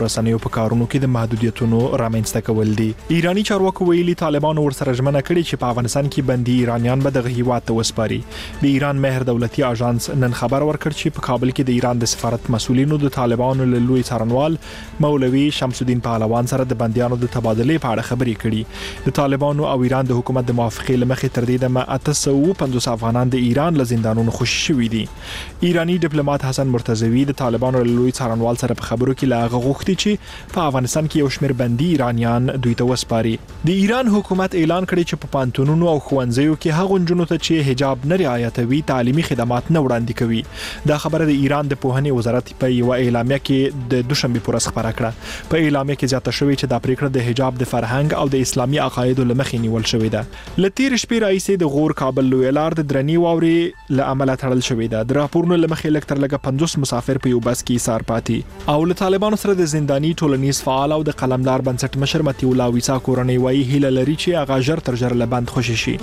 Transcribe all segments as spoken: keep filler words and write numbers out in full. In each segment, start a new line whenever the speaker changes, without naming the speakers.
رسنیو په کارونو کې د محدودیتونو رامنځته کول دي. ایرانی چارواکو ویلي طالبانو ورسره ژمنه کړې چې په افغانستان کې بندي ایرانیان به د هیواد ته وسپاري. د ایران مهر دولتي اژانس نن خبر ورکړ چې په کابل کې د ایران د سفارت مسؤلینو د طالبانو له لوی څارنوال مولوي شمس الدین پهلوان سره د بنديانو د تبادلې په اړه خبرې کړي. د طالبانو او ایران د حکومت د موافقې لمخې تر دې دمه اته سوه پنځوس افغانان د ایران له زندانونو خوشي شوي دي. ایرانی ډیپلوماټ حسن مرتضوی د طالبانو له لوی څارنوال سره په خبرو کې لاغه غوښتي چې په افغانستان کې یو شمېر بندي ایرانیان دوی ته وسپاري. د ایران حکومت اعلان کړی چې په پانتونونو او ښوونځیو کې هغو نجونو ته چې حجاب نه رعایتوي تعلیمي خدمات نه وړاندې کوي. دا خبره د ایران د پوهنې وزارت په یو اعلامیه کې د دوشنبه پر ورځ خبره کړه. په اعلامیه کې زیاته شوې چې دا پریکړه د حجاب د فرهنګ او د اسلامي عقایدو لمخې نیول شوې ده. لتیر شپې راځي د غور کابل لوی لار د درنی واوري له عمله تړل شوې ده. د راپورونو لمخې لکتر لګه پنځوس مسافر په یو بس کې سار پاتې او له طالبانو سره د زنداني ټولنیز فعال او د قلمدار بنسټ مشر متي الله ویسا کورنۍ وایي هیله لري چې هغه ژر تر ژره له بند خوشي شي.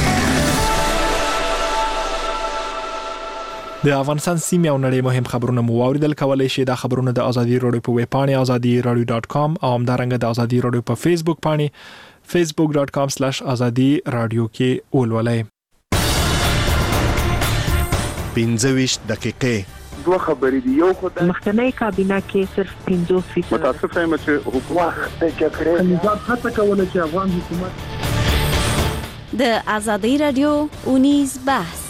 د افغانستان سیمه او نړۍ مهم خبرونه مو واوریدل. کولای شئ دا خبرونه د ازادي رادیو په ویب پاڼه ازادي رادیو ډاټ کام او همدارنګه د ازادي رادیو په فیسبوک پاڼه فیسبوک ډاټ کام سلیش ازادي رادیو کې ولولئ.
پنځه ویشت دقیقې
دوه خبرې دي. یو خو د
مخکنی کابینه کې صرف پنځوس فیصد
متاسف یم چې حکومت د جګړې نظام هڅه کوله چې افغان حکومت
د ازادي رادیو اونیز بحث.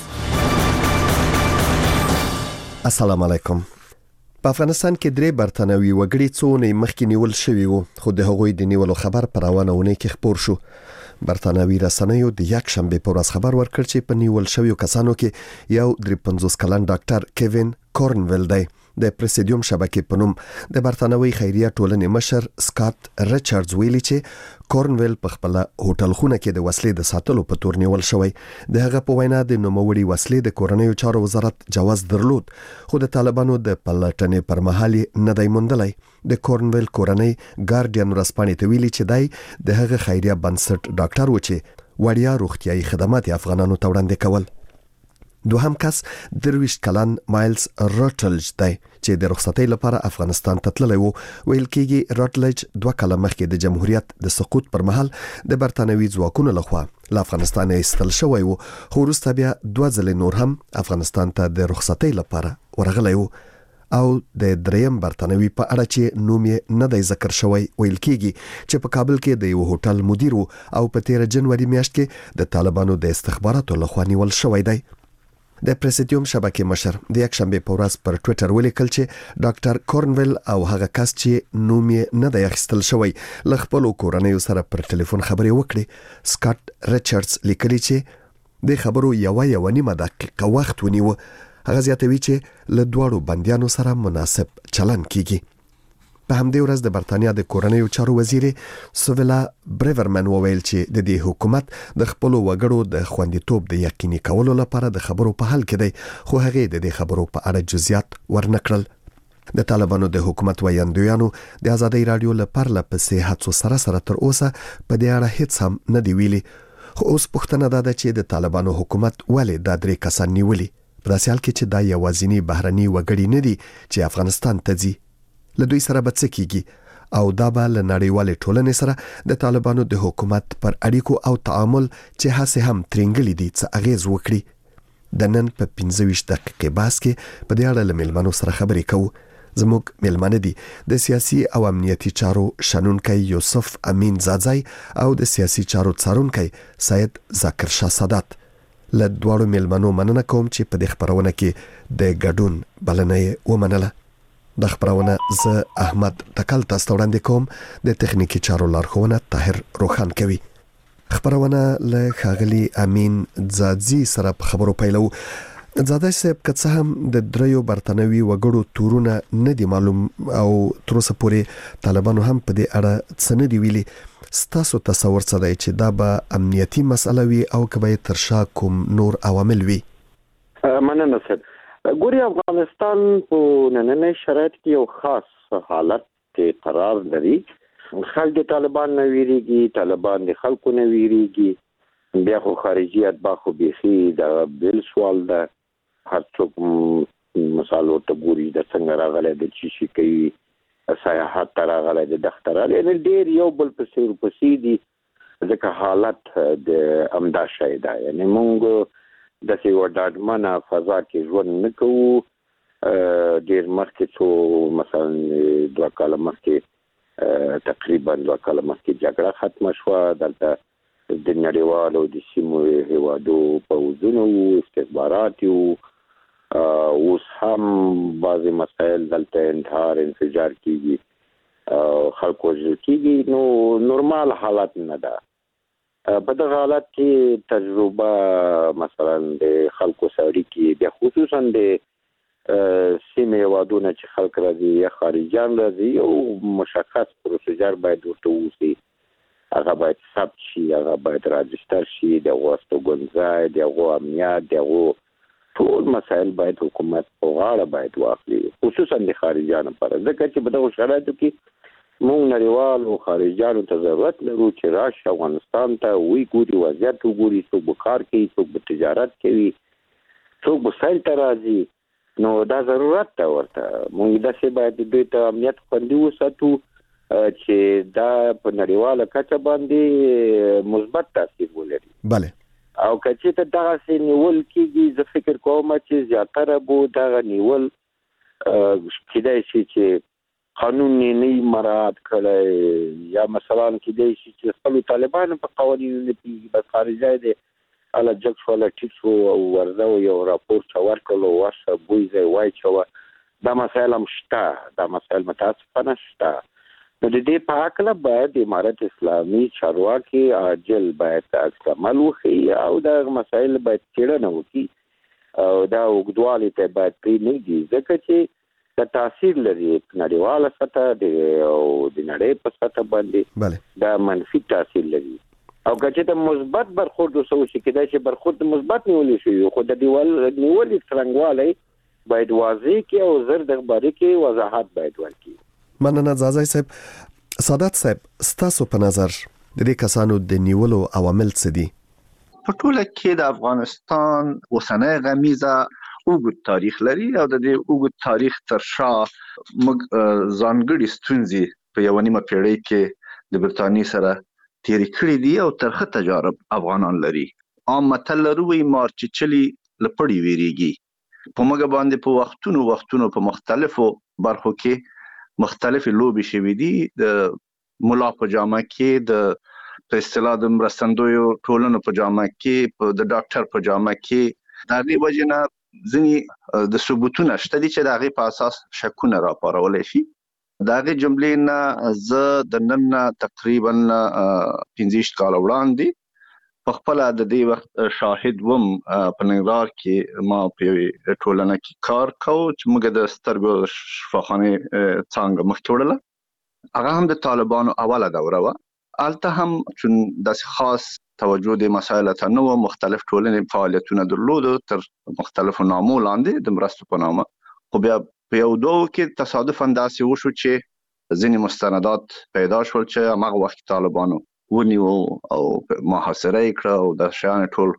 السلام علیکم. په افغانستان کې درې برتانوي وګړي څو نه مخکې نیول شوي وو خو د هغوی د نیولو خبر پر روانه ونه کې خبر شو. برتانوي رسنیو د یک شنبه په ورځ خبر ورکړ چې په نیول شویو کسانو کې یو درې پنځوس کلن ډاکټر کیوین کورنویل دی. د پریسیډیوم شبکې په نوم د برتانوي خیریه ټولنې مشر سکاٹ ریچارډز ویلي چې کورنویل په خپل هوټل خونه کې د وسلې د ساتلو په تور نیول شوی. د هغه په وینا د نوموړي وسلې د کورنیو چارو وزارت جواز درلود خو د طالبانو د پلټنې پر مهال نه دی موندلی. د کورنویل کورنۍ ګارډین ورسپانې ته ویلي چې دی د هغه خیریه بنسټ ډاکټر و چې وړیا روغتیايي خدمات افغانانو ته وړاندې کول. دوهم کس درویش کلن مایلز راټلج دی چې د رخصتۍ لپاره افغانستان ته تللی وو. ویل کېږي راټلج دوه کاله مخکې د جمهوریت د سقوط پر مهال د برتانوي ځواکونو لخوا له افغانستان ایستل شوی وو خو وروسته بیا دوه ځلې نور هم افغانستان ته د رخصتۍ لپاره ورغلی وو. او د دریم برتانوي په اړه چې نوم یې نه دی ذکر شوی ویل کېږي چې په کابل کې د یو هوټل مدیر وو او په تیر جنوري میاشت کې د طالبانو د استخباراتو لخوا نیول شوی دی. د پریسیډیوم شبکې مشر د یک شنبه په ورځ پر ټوئیټر ولیکل چې ډاکټر کورنویل او هغه کس چې نوم یې نه دی اخیستل شوی له خپلو کورنیو سره پر ټلیفون خبرې وکړې. سکاٹ ریچارډز لیکلي چې د خبرو یو یو نیمه دقیقه وخت ونیو. هغه زیاتوي چې له دواړو بندیانو سره مناسب چلن کیږي. په همدې ورځ د برتانیا د کورنیو چارو وزیر سویلا بریورمن وویل چې د دې حکومت د خپلو وګړو د خوندیتوب د یقیني کولو لپاره د خبرو په حال کې دی خو هغه د دې خبرو په اړه جزئیات ورنکړل. د طالبانو د حکومت ویاندویانو د ازادي رادیو لپاره لپسې هڅو سره سره تر اوسه په دې اړه هیڅ هم نه دی ویلي. خو اوس پوښتنه ده چې د طالبانو حکومت ولې دا درې کسان نیولي په داسې حال کې چې دا یوازینی بهرني وګړي نه دي چې افغانستان ته ځي. له دوی سره به څه کیږي او دا به له نړیوالې ټولنې سره د طالبانو د حکومت پر اړیکو او تعامل چې هڅې هم ترنګلي دي څه اغیز وکړي. د نن په پنځه ویشت دقیقې بحث کې په دې اړه له میلمنو سره خبرې کوو. زموږ میلمانه دي د سیاسي او امنیتي چارو شنونکی یوسف امین زاځای او د سیاسي چارو څارونکی سید ذاکر شاه سادات. له دواړو میلمنو مننه کوم چې په دې خبرونه کې د ګډون بلنه ومنله. د خبرونه ز احمد تکل تاسو وړاندې کوم. د تخنیکی چارو لارښوونه طاهر روخان کوي. خبرونه له خاغلی امین زاځي سره خبرو پیلو. زاده صاحب که څه هم د دریو برتانوي وګړو تورونه نه دی معلوم او تر اوسه پورې طالبانو هم په دې اړه څه نه دی ویلي. ستاسو تصور څه دی چې دا به امنیتي مسله وي او که به تر شا کوم نور عوامل وي؟
مننه صاحب. ګوري افغانستان په نننۍ شرایط کې یو خاص حالت کې قرار لري. خلک طالبان نه ویریږي، طالبان د خلکو نه ویریږي. بیا خو خارجي اتباع خو بیخي د بل سوال ده. هر څوک مثالو ته ګوري د څنګه راغلی د چی شي کوي سیاحت ته راغلی د دښته راغلی، یعنې ډېر یو بل پسې ورپسې دي، ځکه حالت د همدا شی ده. یعنې موږ داسې یوه ډاډمنه فضا کې ژوند نه کوو. ډېر مخکې څو مثلا دوه کاله مخکې تقریبا دوه کاله مخکې جګړه ختمه شوه، دلته د نړیوالو د سیمو هېوادو پوځونه وو، استخبارات وو، اوس هم بعضې مسایل دلته انتحار انفجار کېږي، خلکو وژل کېږي. نو نورمال حالت نه ده. په دغه حالت کې تجربه مثلا د خلکو سره اړیکې، بیا خصوصا د سیمې هېوادونه چې خلک راځي یا خارجیان راځي، یو مشخص پروسیجر باید ورته ووسي، هغه باید ثبت شي، هغه باید راجستر شي، د هغو استوګنځای، د هغو امنیت، د هغو ټول مسایل باید حکومت په غاړه باید واخلي، خصوصا د خارجیانو لپاره، ځکه چې په دغو شرایطو کې موږ نړیوالو خارجیانو ته ضرورت لرو چې راشي افغانستان ته، وی ګوري، وضعیت وګوري، څوک به کار کوي، څوک به تجارت کوي، څوک به سیل ته راځي. نو دا ضرورت ده ورته. موږ داسې باید دوی ته امنیت خوندي وساتو چې دا په نړیواله کچه باندې مثبت تاثیر ولري.
بله.
او که چې ته دغسې نیول کېږي، زه فکر کوم چې زیاتره به دغه نیول کېدای شي چې قانون نه مراعات کړی، یا مثلا کېدای شي چې خپلو طالبانو په قوانینو نه پوهېږي، بس خارجی دی هله جګ شو، هله ټیټ شو او ورځه او یو راپور چا ورکړلو، ورشه بوی ځای واچوه. دا مسایل هم شته، دا مسایل متاسفانه شته. نو د دې په هکله باید د امارت اسلامي چارواکي عاجل باید عکس عمل وښیي او دغه مسایل باید څېړنه وکړي او دا اوږدوالي ته باید پرېنږدي، ځکه چې د تاثیر لري نړیواله سطح او د نړۍ په سطح باندې دا منفي تاثیر لري. او که چې ته مثبت برخورد وسو شي، کېدای شي برخورد مثبت نیولی شي، خو د نیولې څرنګوالی باید واضح کړي او زر د خبرې کې وضاحت باید ورکړي.
مننه ځاځی صاحب. سادات صاحب، ستاسو په نظر د دې کسانو د نیولو عوامل څه دي؟
په ټوله کې د افغانستان اوسنۍ غمیزه اوږد تاریخ لري او د دې اوږد تاریخ تر شا موږ ځانګړي ستونزې په یوه نیمه پیړۍ کې د برتانیې سره تېرې کړي دي او ترخه تجارب افغانان لري. عام متل لرو وایي مار چې چلي له پړي ویریږي. په موږ باندې په وختونو وختونو په مختلفو برخو کې مختلفې لوبې شوي دي، د ملا په جامه کې، د په اصطلاح د مرستندویو ټولنو په جامه کې، د ډاکټر په جامه کې. د هغې وجې نه ځینې د ثبوتونه شته دي چې د هغې په اساس شکونه راپارولی شي. د هغې جملې نه زه د نن نه تقریبا پنځه ویشت کاله وړاندې په خپله د دې وخت شاهد وم. په ننګرهار کې ما په یوې ټولنه کې کار کوو چې موږ د سترګو شفاخانې څانګه مخکې وړله. هغه هم د طالبانو اوله دوره وه. هلته هم چون داسې خاص توجه د مسایلو ته نه وه، مختلف ټولنې فعالیتونه درلودو تر مختلفو نامو لاندې د مرستو په نامه. خو بیا په یو دوو کې تصادفاً داسې وشو چې ځینې مستندات پیدا شول چې هماغه وخت طالبانو ونیو او محاصره یې کړه او د شیانې ټول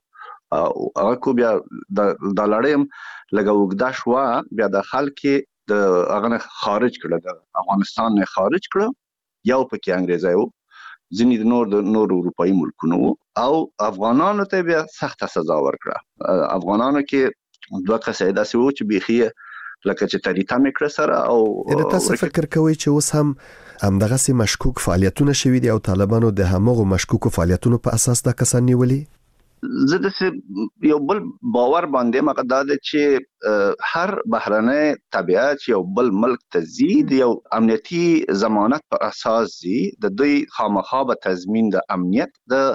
هغه کو. بیا دا لړۍ هم لږه اوږده شوه، بیا د خلک د هغه نه خارج کړه، د افغانستان نه خارج کړه. یو پکې انګریزی و، ځینې د نور د نور اروپایي ملکونو و، او افغانانو ته بیا سخته سزا ورکړه. افغانانو کې دوه کسه داسې و چې بیخي لکه چې تریته مې کړه سره. او
تاسو فکر کوئ چې اوس هم همدغسې مشکوک فعالیتونه شوي دي او طالبانو د همغو مشکوکو فعالیتونو په اساس دا کسان نیولي؟
زه داسې یو بل باور باندې مګه دا ده چې هر بهرنی تبعیت یو بل ملک ته ځي د یو امنیتي ضمانت په اساس ځي، د دوی خامخا به تضمین د امنیت د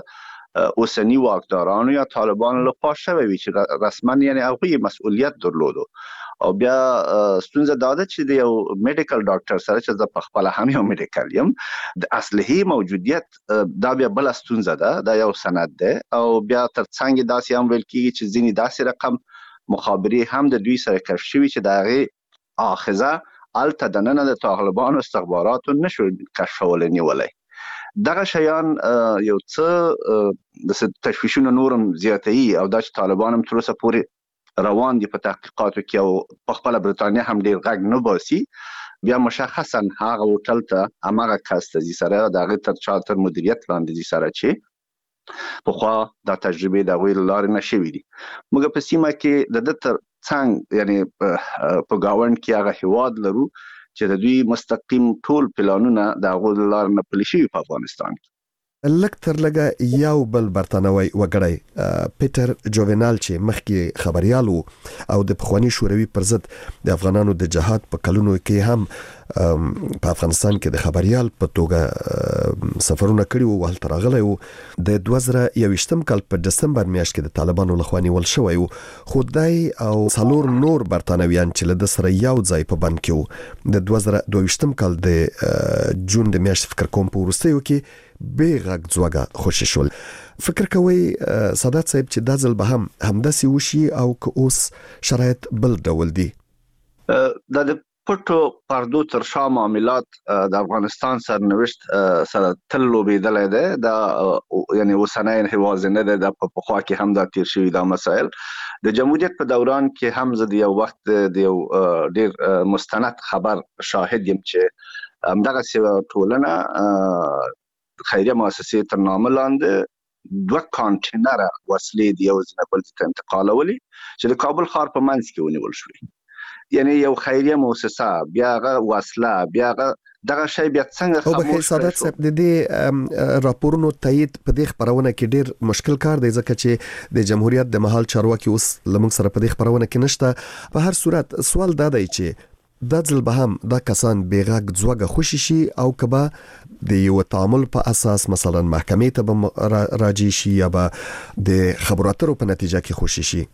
اوسنی واکدارانو یا طالبانو لخوا شوی وي چې رسما یعنی هغوی مسؤلیت درلودو. او بیا ستونزه دا ده چې د یو میډیکل ډاکټر سره چې زه په خپله هم یو میډیکل یم، د اسلحې موجودیت دا بیا بله ستونزه ده، دا یو سند ده. او بیا تر څنګ داسې هم ویل کېږي چې ځینې داسې رقم مخابرې هم د دوی سره کشف شوي چې د هغې آخذه هلته دننه د طالبانو استخباراتو نشو کشفولی نیولی. دغه شیان یو څه د تشویشونه نورم زیاتوي او دا چې طالبان هم تر اوسه پورې روان دي په تحقیقاتو کې او په خپله برتانیه هم ډېر غږ نه باسي. بیا مشخصا هغه هوټل ته هغه کس ته ځي سره د هغه تر چا تر مدیریت لاندې ځي سره چې په خوا د تجربه د غوي لارې نشوي دي. موږ په سیمه کې د تر څنګه یعنی په گاوند کې هغه هواد لرو چې د دوی مستقیم ټول پلانونه د غوي لارې نه پلي شوي په افغانستان کې.
لک تر لګه یو بل برتانوي وګړی پیټر جوونال چې مخکې خبريال او د پخوانی شوروي پر ضد د افغانانو د جهاد په کلونو کې هم په افغانستان کې د خبريال په توګه سفرونه کړي وو هلته راغلی وو. د دوه زره یوویشتم کال په دسمبر میاشت کې د طالبانو لخوا نیول شوی وو، خو دای او څلور نور برتانویان چې له سره یو ځای په بند کې وو د دوه زره دوه ویشتم کال د جون د میاشتې فکر کوم په وروستیو کې بیغږ ځوګه خوشی شول. فکر کوي سادات صاحب چې دا ځل به هم همداسې وشي او که اوس شرایط بل ډول دي؟
دا د پټو پردو تر شا معاملات د افغانستان سرنوشت سره تل لوبېدلی دی. دا یعنی اوسنی هیواد نه دی، د په خوا کې هم دا تیر شوي دا مسایل. د جمهوریت په دوران کې هم زه د یو وخت د یو ډیر مستند خبر شاهد یم چې همدغه ټولنه خیریه مؤسسې تر نامه لاندې دوه کانټینره وسلې د یو ځای بل ته انتقالولې چې د کابل ښار په منځ کې ونیول شوې. یعنی یو خیریه مؤسسه بیا غ وسله بیا غ دغه شی بیا څنګه
خاموش شو؟ او به سادات صاحب د دې راپورونو تایید په دې خبرونه کې ډیر مشکل کار دی ځکه چې د جمهوریت د محل چارواکي اوس لمن سره په دې خبرونه کې نشته. په هر صورت سوال دا دی چې د ځل به هم دا کسان بیغږ ځوګه خوشی شي او کبا د یو تعامل په اساس مثلا محکمې ته به راځي شي یا به د خبرو اترو په نتیجه کې خوشی شي.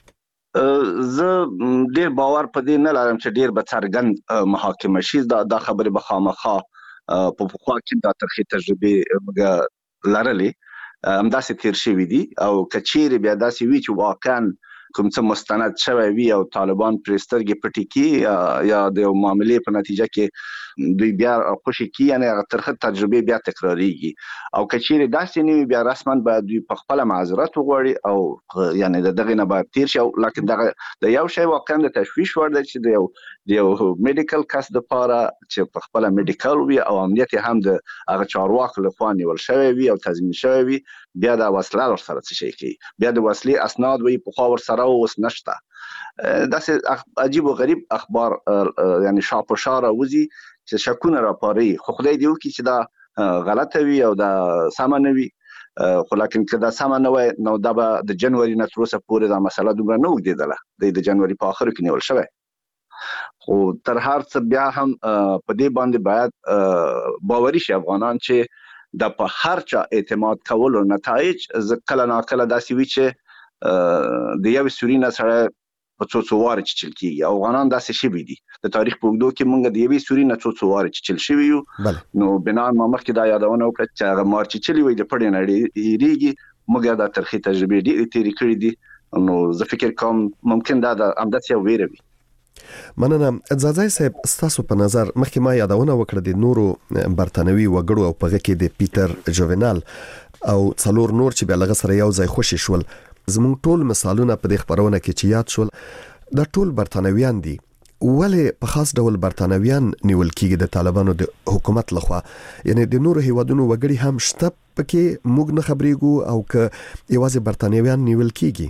زه ډیر باور په دې نه لرم چې ډیر به څرګند محاکمه شي. دا د خبرې به خامخا په خوا کې د ترخی تجربه موږ لرلې همداسې تیر شوي دي او کچېرې بیا داسې وي چې واقعا کوم څه مستند شوی وي او طالبان پرې سترګې پټې کړي یا د یو معاملې په نتیجه کې دوی بیا خوشي کړي، یعنې هغه ترخه تجربې بیا تکراریږي. او که چیرې داسې نه وي بیا رسما باید دوی په خپله معذرت وغواړي او یعنې د دغې نه باید تیر شي. لکن دغه د یو شی واقعا د تشویش وړ دی چې د یو د یو میډیکل کس دپاره چې په خپله میډیکل وي او امنیت هم د هغه چارواکو لخوا نیول شوی وي او تضمین شوی وي، بیا د وسله ورسره څه شی کوي، بیا د وسلې اسناد وي پخوا ورسره اوس نشته. داسې عجیب و غریب اخبار یعنی شاپ و شا راوځي چې شکونه راپاري. خو خدای دې وکړي چې دا غلطه وي او دا سمه نه وي. خو لکن که دا سمه نه وای نو دا به د جنوري نه تر اوسه پورې دا مسله دومره نه اوږدېدله. دی د جنوري په آخرو کې نیول شوی. خو تر هر څه بیا هم په دې باندې باید باوري شي افغانان چې د په هر چا اعتماد کولو نتایج کله ناکله داسې وي چې د یوې سوري نه سره په څو څو واره چیچل کېږي. افغانان داسې شوي دي. د تاریخ په اوږدو کې موږ د یوې سوري نه څو څو واره چیچل شوي یو. نو بنا ما مخکې دا یادونه وکړه چې هغه مار چیچلي وي د پړې نه ډېرېږي. موږ دا ترخې تجربې ډېرې تېرې کړې دي. نو زه فکر کوم ممکن دا د همداسې یو ویره وي.
مننه. ځاځی صاحب ستاسو په نظر مخکې ما یادونه وکړه د نورو برتانوي وګړو او په کې د پیټر جوونال او څلور نور چې بیا لغه سره یو ځای خوشی شول. زموږ ټول مثالونه په دې خبرونه کې چې یاد شول دا ټول برتانویان دي. ولې په خاص ډول برتانویان نیول کېږي د طالبانو د حکومت لخوا؟ یعنی د نورو هیوادونو وګړي هم شته پکې موږ نه خبرېږو او که یوازې برتانویان نیول کېږي؟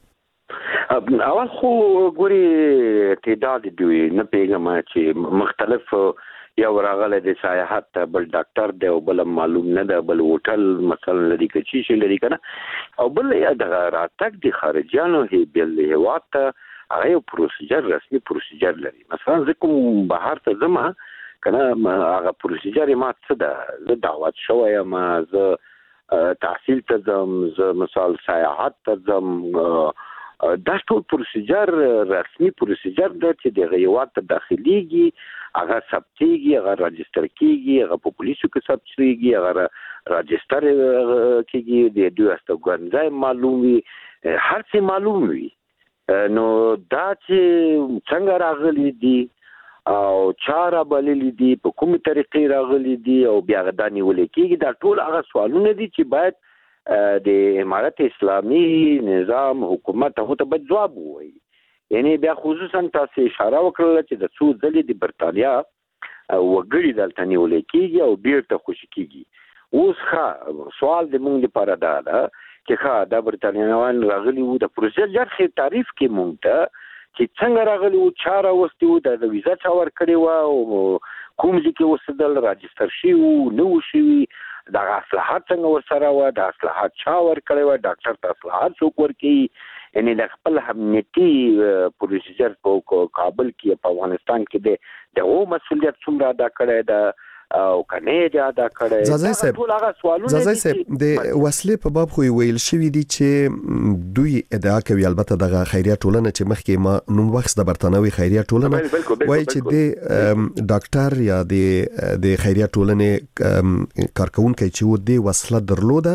اول خو ګوري تعداد دوی نه پیغام چې مختلف یو راغله د سیاحت بل ډاکټر دی او بل معلوم نه ده بل هوټل مثلا لري کچې شي لري کنه او بل د راتګ د خارجيانو هي بل هوات هغه پروسیجر رسمي پروسیجر لري. مثلا زکم بهر ته زما کنه هغه پروسیجر ما څه ده زه دعوت شوی ما زه تحصیل ته ځم زه مثال سیاحت ته ځم دا ټول پروسیجر رسمي پروسیجر ده چې د هیواد ته داخليږي هغه ثبتېږي هغه راجستر کېږي هغه په پولیسو کې ثبت کېږي هغه راجستر کېږي د دوی استوګنځای معلوم وي هر څه معلوم وي. نو دا چې څنګه راغلي دي او چا رابللي دي په کومې طریقې راغلي دي او بیا دا نیول کېږي دا ټول هغه سوالونه دي چې باید د امارت اسلامي نظام حکومت هغه ته باید جواب ووایي. یعنی بیا خصوصا تاسو اشاره وکړه چې د څو ځلې د برتانیا وګړي دلته نیول کېږي او بیرته خوشي کېږي. اوس ښه سوال د مونږ لپاره دا ده چې ښه د برتانیایان راغلي وو د پروسیجر خې تعریف کې مونږ ته چې څنګه راغلي وو چا راوستي وو د ویزا چا ورکړې وه او کوم ځای کې اوسېدل راجستر شوي وو نه وو شوي دغه اصلاحات څنګه ورسره وه د اصلاحات چا ورکړی وه ډاکټر ته اصلاحات څوک ورکوي یعنې د خپل امنیتي پروسیجر په کابل کې په افغانستان کې د دغو مسؤلیت څومره ادا کړی ده او کنه دا ادا کړی
زازای صاحب زازای صاحب د وسلې په باب خو ویل شوی دی چې دوی ادعا کوي البته دغه خیریه ټولنه چې مخکې ما نوم وخت د برتانوي خیریه ټولنه وایي چې د ډاکټر یا د د خیریه ټولنې کارکونکو چې و د وسله درلوده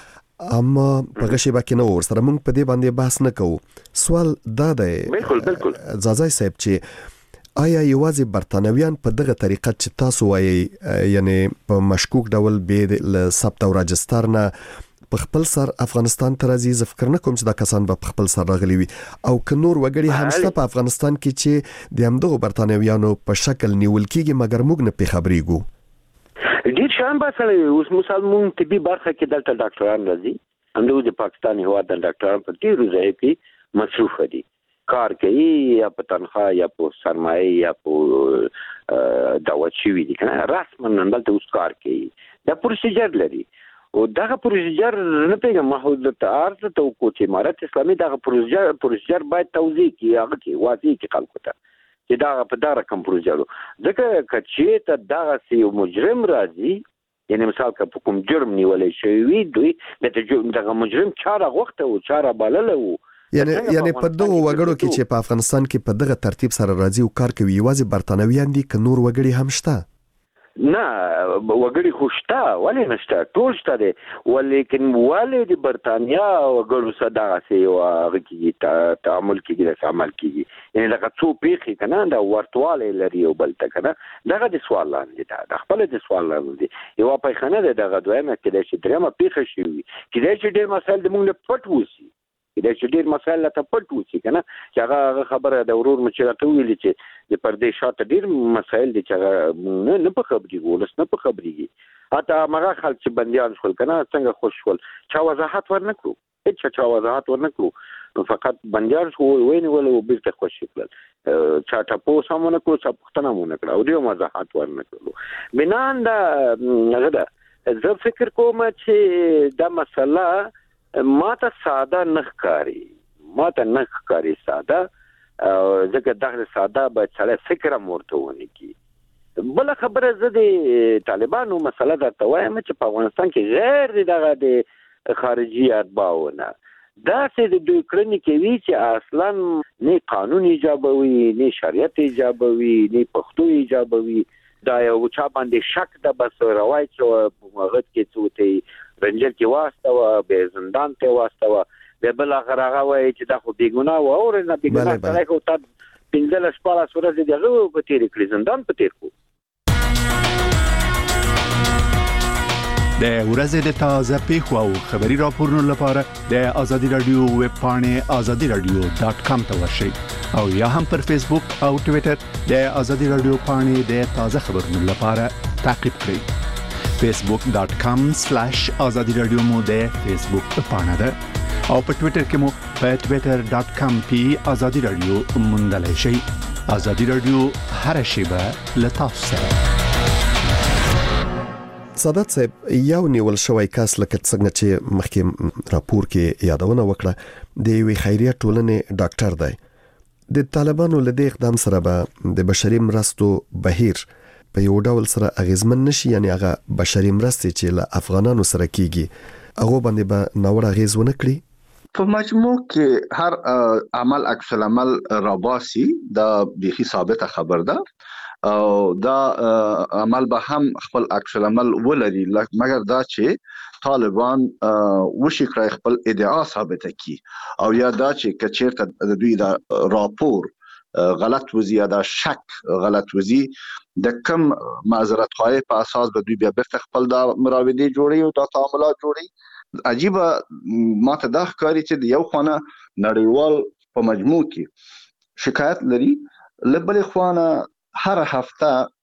اما په غشي باندې نو ورسره موږ په دې باندې بحث نه کوو. سوال دا دی
بالکل بالکل
زازای صاحب چې آیا یوازې برتانویان په دغه طریقه چې تاسو وایي یعنی په مشکوک ډول به ل ثبت او راجستر نه په خپل سر افغانستان ته راځي؟ زه فکر نه کوم چې دا کسان به په خپل سر راغلي وي او که نور وګړي هم شته په افغانستان کې چې د همدغه برتانویانو په شکل نیول کېږي مګر موږ نه پې خبرېږو.
ډېر شیان باسي اوس مثال مونږ طبي برخه کې دلته ډاکټران راځي همدغه د پاکستان هیواد د ډاکټرانو په ډېرو ځایو کې مصروف دي کار کوي یا په تنخواه یا په سرمایه یا په دعوت شوي دي کنه رسما دلته اوس کار کوي دا پروسیجر لري او دغه پروسیجر نه پیغام محدود عرض ته کو چې امارت اسلامي دغه پروسیجر پروسیجر باید توضیح کړي هغه کې واضح کړي خلکو ته چې دا په دغه کوم پروسیجر ځکه چې ته دغه سی مجرم راځي یعنی مثال که په کوم جرم نیولې شوی دوی دغه مجرم چاره غوښته او چاره بلله وو
یعنی یعنی په دغه وګړو کې چې په افغانستان کې په دغه ترتیب سره راځي او کار کوي یوازې برتانویان دي که نور وګړي هم شته؟
نه وګړي خو شته ولې نشته ټول شته دي ولیکن ولې د برتانیا وګړو سره دغسې یو هغه کېږي تعامل کېږي داسې عمل کېږي یعنې دغه څو پېښې که نه دا ورتوالی لري یو بل ته که نه دغه د سوال لاندې ده د خپله د سوال لاندې دی یوه پیښه نه ده دغه دویمه کېدای شي درېیمه پېښه شوي وي کېدای شي ډېر مسایل د موږ نه پټ وسي کېدای شي ډېر مسایل راته پټ وسي که نه چې هغه هغه خبره د ورور مې چې راته وویلې چې د پردې شاته ډېر مسایل دي چې هغه نه په خبرېږي ولس نه په خبرېږي حتی هماغه خلک چې بندیان شول که نه څنګه خوش شول چا وضاحت ورنه کړو هېڅ چا چا وضاحت ورنه کړو نو فقط بندیان شو ونیول او بېرته خوشي کړل چا ټپوس هم ونه کړو چا پوښتنه هم ونه کړه او ډېر وضاحت ورنه کړلو بنان دا هغه ده زه فکر کوم چې دا مسله ما ته ساده نه ښکاري ما ته نه ښکاري ساده ځکه دغه ساده باید سړی فکر هم ورته ونه کړي. بله خبره زه د طالبانو مسله درته وایم چې په افغانستان کې غیر د دغه د خارجي اتباعو نه داسې د دوی کړنې کوي چې اصلا نه قانون ایجابوي نه شریعت ایجابوي نه پښتو ایجابوي دا یو چا باندې شک ده بس روایت شو هغه کې څه ته رنجر کې واستوه به زندان ته واستوه به بل هغه هغه وایي چې دا خو بیګناه و او نه بیګناه سره خو تا پنځه شپږ ورځې دغه په تیر کړی زندان په تیر کو
د ورځې د تازه پیښو او خبري راپورونو لپاره د ازادي رادیو ویب پاڼې ازادي رادیو ډاټ کام ته ورشئ او یا هم پر فیسبوک او ټوئیټر د ازادي رادیو پاڼې د تازه خبرونو لپاره تعقیب کړئ. فیسبوک ډاټ کام سلیش ازادي رادیو مو د فیسبوک پاڼه ده او په ټوئیټر کې مو په ټوئیټر ډاټ کام پی ازادي رادیو موندلای شئ. ازادي رادیو هر شیبه له تاسو سره.
سادات صاحب یو نیول شوی کس لکه څنګه چې مخکې راپور کې یادونه وکړه د یوې خیریه ټولنې ډاکټر دی. د طالبانو له دې اقدام سره به د بشري مرستو بهیر په یو ډول سره اغیزمن نشي یعنی هغه بشري مرستې چې له افغانانو سره کیږي هغه باندې به ناوړه اغیز ونه کړي؟
په مجموع کې هر عمل عکس العمل راباسي دا بيخي ثابته خبر ده او دا عمل به هم خپل عکس العمل ولري مګر دا چې طالبان وشي کړی خپل ادعا ثابته کی او یا دا چې کچیرته د دوی دا راپور غلط وزي یا دا شک غلط وزي د کم معذرت خواهی په اساس به دوی بیا بیرته خپل دا مراودې جوړي او دا تعاملات جوړي. عجیبه ماته دا ښکاري چې د یو خانه نړیوال په مجموع کې شکایت لري لبلې خوانه هر هفته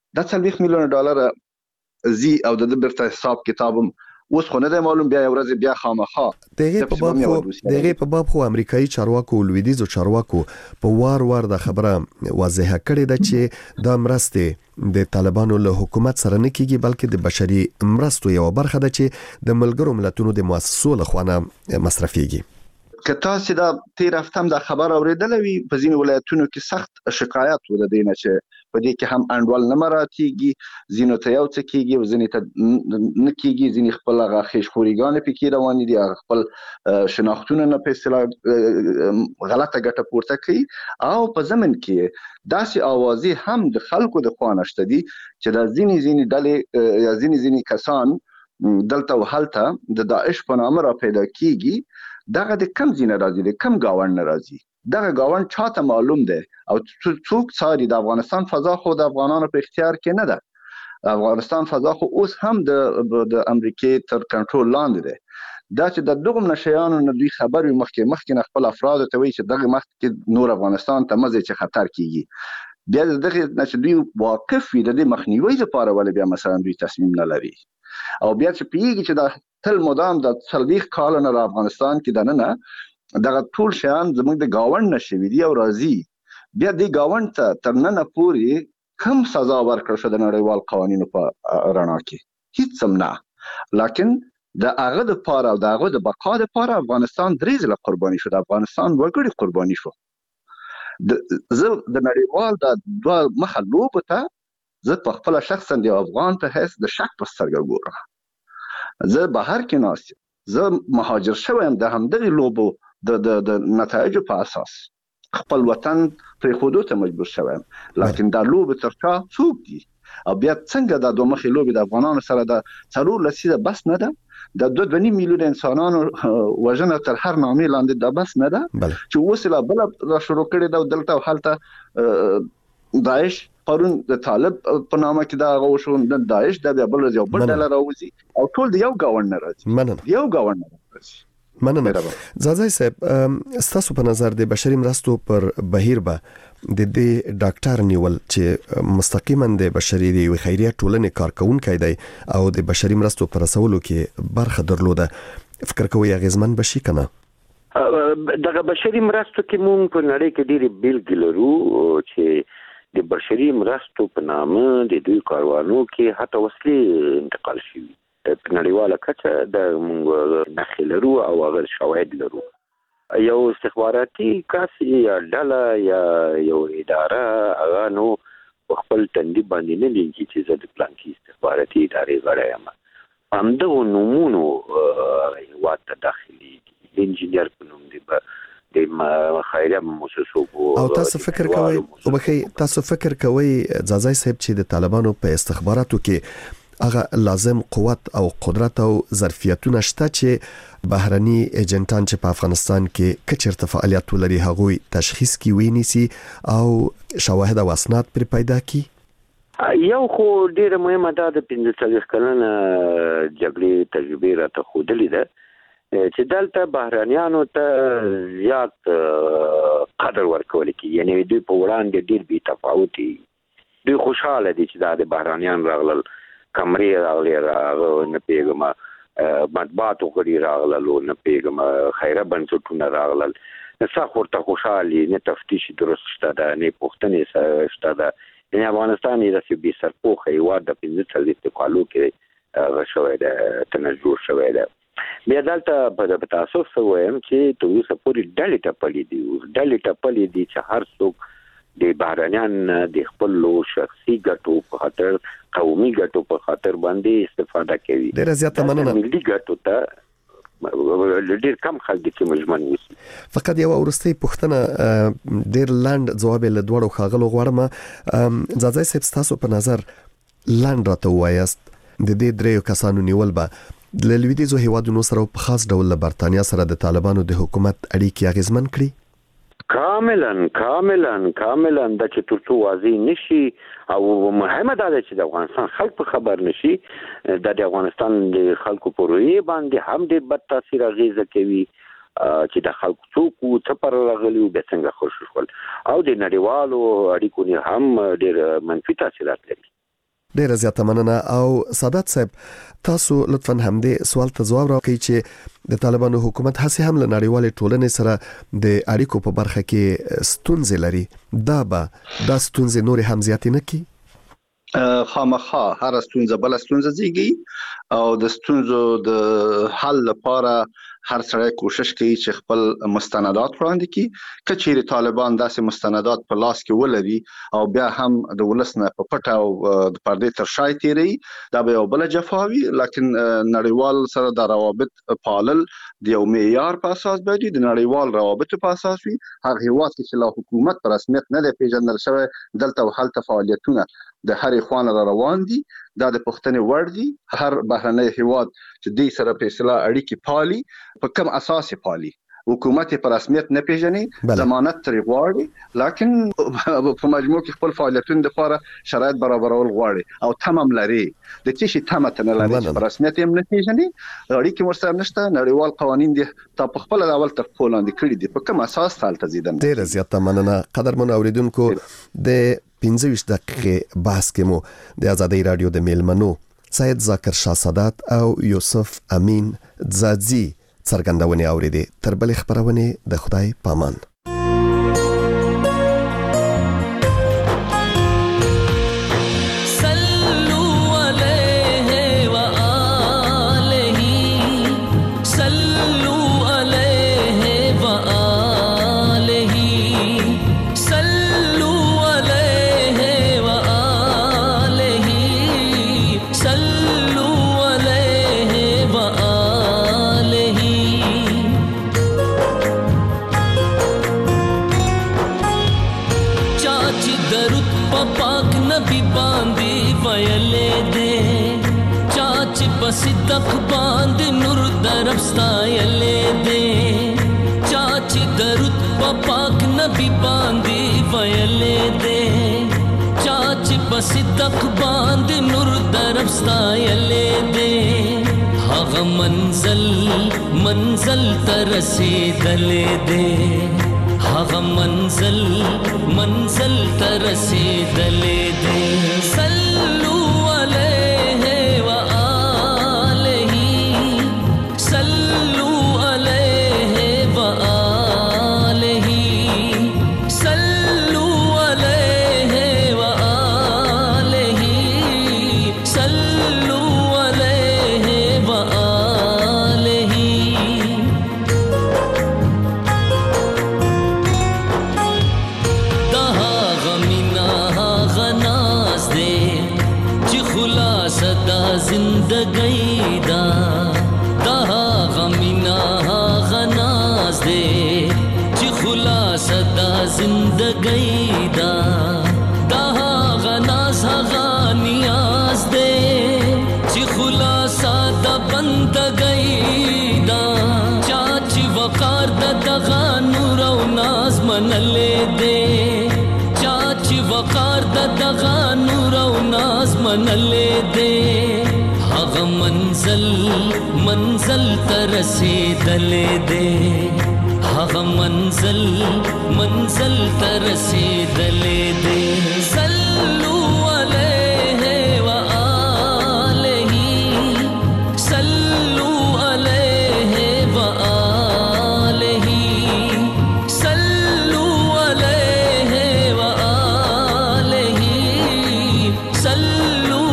د څلوېښت میلیونه ډالر زی او د برته حساب کتابم اوس خو نه دی معلوم، بیا ورځ بیا خامخا
دغه په باب خو دغه په باب خو امریکایي چارواکو لویدیزو چارواکو په وار وار د خبره واضحه کړې ده چې د مرستې د طالبانو له حکومت سره نه کیږي، بلکې د بشري مرستو یو برخه ده چې د ملګرو ملتونو د مؤسسو له خوا مصرفيږي.
که تاسو دا تیر هفته هم د خبر اوریدلې وي، په ځینو ولایتونو کې سخت شکایت ول دي نه چې په دې کې هم انډول نه مراتيږي، ځینو ته یو څه کیږي او ځینې ته نه کیږي، ځینې خپل غاخیش خوريګان پکې روان دي، خپل شناختونه نه په اصطلاح غلطه ګټه پورته کوي او په زمن کې داسې اوازې هم د خلکو د خوانشته دي چې د ځینې ځینې ډلې یا ځینې ځینې کسان دلته وهلته د داعش په نامه را پیدا کیږي. دغه د کم زینه راځي، د کم گاوند راځي، دغه گاوند چاته معلوم دی او څوک څاري؟ د افغانستان فضا خو د افغانانو په اختیار کې نه ده. افغانستان فضا خو اوس هم د د امریکای تر کنټرول لاندې ده. دا چې د دغه نشيانو نه دوی خبر وي مخکې مخکې خپل افراد ته وایي چې دغه مخکې نور افغانستان ته مزه چې خطر کیږي، بیا دغه چې دوی واقف وي د مخنیوي لپاره ولې بیا مثلا دوی تصمیم نه لري او بیا چې پیږي چې د تل مدام د څلويخ کال نه افغانستان کې دنه دغه ټول شیان زموږ د گاوند نشوي دي او راځي، بیا د گاوند ته تر نن پورې کم سزا ورکړل شو د نړیوال قوانینو په رڼا کې هیڅ سم نه، لکن د هغه د پاره او د هغه د بقا د پاره افغانستان درې ځله قرباني شو، د افغانستان وګړي قرباني شو. د زه د نړیوال د دوه مخه لوب ته زه په خپل شخصا د افغان په حیث د شک په سترګه ګورم. زه بهر کې ناست، زه مهاجر شوم د همدغه لوبو د د د نتایج په اساس خپل وطن پر خودو ته مجبور شوم، لکن دا لوب تر چا څوک دي او بیا څنګه د دوه مخې لوب د افغانانو سره د څلور لسیده بس نه ده، د دوه دوه میلیون انسانانو وژنه تر هر نامې لاندې د بس نه ده چې وسله بل را شروع کړي دا دلته حالت داعش پرون د طالب په نامه کې دا غوښون د داعش د بل یو بل ډله راوځي او ټول د یو گاوند راځي،
مننه
یو گاوند راځي.
مننه زازای صاحب، ستاسو په نظر د بشري مرستو پر بهیر به د دې ډاکټر نیول چې مستقیما د بشري دی خیریه ټولنې کارکونکي دی او د بشري مرستو پر رسولو کې برخه درلوده، فکر کوي اغیزمن بشي کنه؟
دغه بشري مرستو کې مونږ په نړۍ کې ډېری بیلګې لرو چې د بشري مرستو په نامه د دوی کاروانو کې حتی وسلې انتقال شوي په نړیواله کچه د موږ نښې لرو او هغه شواهد لرو. یو استخباراتي کس یا ډله یا یو اداره هغه نو په خپل تندي باندې نه لیکي چې زه د پلانکي استخباراتي ادارې غړی یم، همدغو نومونو هېواد ته داخلېږي، انجینر په نوم دی د خیریه مؤسسو
او تاسو فکر کوئ او بخي تاسو فکر کوئ ځاځای صاحب چې د طالبانو په استخباراتو کې هغه لازم قوت او قدرت او ظرفیتونه شته چې بهرني ایجنټان چې په افغانستان کې کچرته فعالیت ولري هغوی تشخیص کی ویني او شواهد او اسناد پر پیدا کی؟
یو خو ډیره مهمه ده د پنځه څلوېښت کلنه جګړې تجربه راته ښودلې ده چې دلته بهرانيانو ته زیات قدر ورکول کی، یعنی دوی په وړاندې ډیر بي تفاوتي، دوی خوشاله دي چې دا د بهرانيان راغلل، کمرې راغلي راغله نه پیغام مطبوعاتو غړي راغلل نه پیغام خیره بنسټونه راغلل، څخه ورته خوشاله نه تفتیش درست شته ده نه پوښتنې شته ده، یعنی افغانستان یې د بي سرپوخه هېواد د پنځه څلوېښت کالو کې غشوي ده تنجور شوی ده. بیا دلته په تاسف سره وایم چې تر اوسه پورې ډلې ټپلې دي ډلې ټپلې دي چې هر څوک د بهرانيان د خپل شخصي ګټو په خاطر قومي ګټو په خاطر باندې استفاده کوي.
ډېر زیاته مننه.
ملي ګټو ته ډېر کم خلک چې مجمن وي.
فقط یو ورستي پوښتنه ډېر لاند جواب له دوړو خاغلو غواړم، ځاځای صاحب تاسو په نظر لاند راته وایست د دې دریو کسانو نیول به د لویدیځو هیوادونو سره په خاص ډول له برتانیا سره د طالبانو د حکومت اړیکې اغیزمن کړي؟
کاملا کاملا کاملا د چې ترڅو واضح نشي او مهمه ده چې د افغانستان خلک په خبر نشي، د افغانستان د خلکو په رویه باندې هم د بد تاثیر اغیزه کوي چې د خلکو څوک څه پر راغلي او د څنګه خوشحال او د نړیوالو اړیکو نه هم ډېر منفي تاثیرات لري.
ډیره زیاته مننه. او سادات صاحب تاسو لطفا همدې سوال ته ځواب راکړئ چې د طالبانو حکومت هڅه هم له نړیوالې ټولنې سره د اړیکو په برخه کې ستونزې لري، دا به دا ستونزې نور هم زیات نه کی؟
خامخا هر ستونزه بل ستونزه زیږي او د ستونزو د حل لپاره هر سړی کوشش کوي چې خپل مستندات وړاندې کړي. کچېری طالبان داسې مستندات په لاس کې ولري او بیا هم د ولسنه په پټه او د پردې تر شا تیری، دا به یو بل جفاوي. لکن نړیوال سره د روابط پالل د یو معیار په اساس باندې د نړیوال روابط په اساس وي. هغه هیواد کې چې له حکومت پر رسمیت نه دی پیژندل شوی دلته هلته فعالیتونه د هر خوانه را روان دي، دا د پښتنې ور دي. هر بهرنۍ هیواد چې د سره په اصطلاح اړیکې پالي په کوم اساس پالي، حکومت په رسمیت نه پیژني، ضمانت ترې غواړي، لکن په مجموع کې خپل فعالیتونه د لپاره شرایط برابرول غواړي او تمام لري. د چې شي تمه نه لري چې رسمیت یې نه پیژني، اړیکې ورسره نشته، نړیوال قوانین دي تا په خپل اول تر پولاند کړی دي، په کوم اساس حالت زیدم.
ډیر زیاته مننه. قدرمن اوریدونکو، د پنځه ویشت دقیقې بحث کې مو د آزادۍ رادیو د میلمنو سید ذاکر شاه سادات او یوسف امین ځاځي څرګندونې اوریدې. تر بلې خبرونه د خدای پامان.
सिद्दक बांध नूर दरफ्तायले दे चाची दरुद पाक नबी बांधी वयले दे चाची बसिद्दक बांध नूर दरफ्तायले दे हग मंजल मंजल तरसे दले दे हग मंजल मंजल तरसे दले दे सल्लू जिंदगी दा दहा गमिना गनाज दे जी खुलासा दा जिंदगी दा दहा गनाज गनियाज दे जी खुलासा दा बंदगी दा चाची वकार दा दगा नूर ओ नाज मनले दे चाची वकार दा दगा नूर ओ नाज मनले दे हग मंजल मंजल तरसे दले दे हग मंजल मंजल तरसे दले दे सल्लू अलैहि व आलिही सल्लू अलैहि व आलिही सल्लू अलैहि व आलिही सल्लू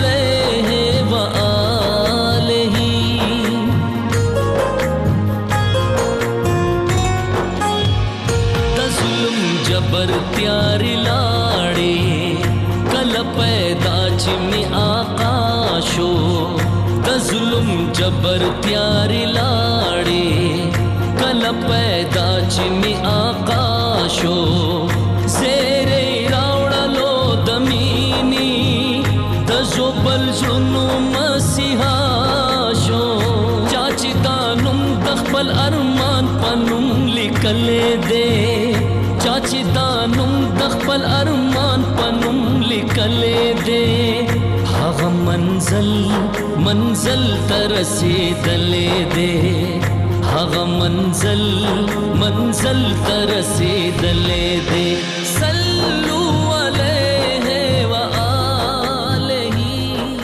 जबर त्यारी लाड़े कल पैदा चिमी आकाशो द जुल्म जबर त्यारी लाड़े कल पैदा चिमी आकाशो जेरे रावड़ा लो दमीनी द जोबल जुनू मसीहाशो चाची दानुम दखबल अरमान पनुम लिकले दे चाची दानुम दखबल अरमान पनुम लिकले दे हग मंजल मंजल तरसे दले दे हग मंजल मंजल तरसे दले दे सल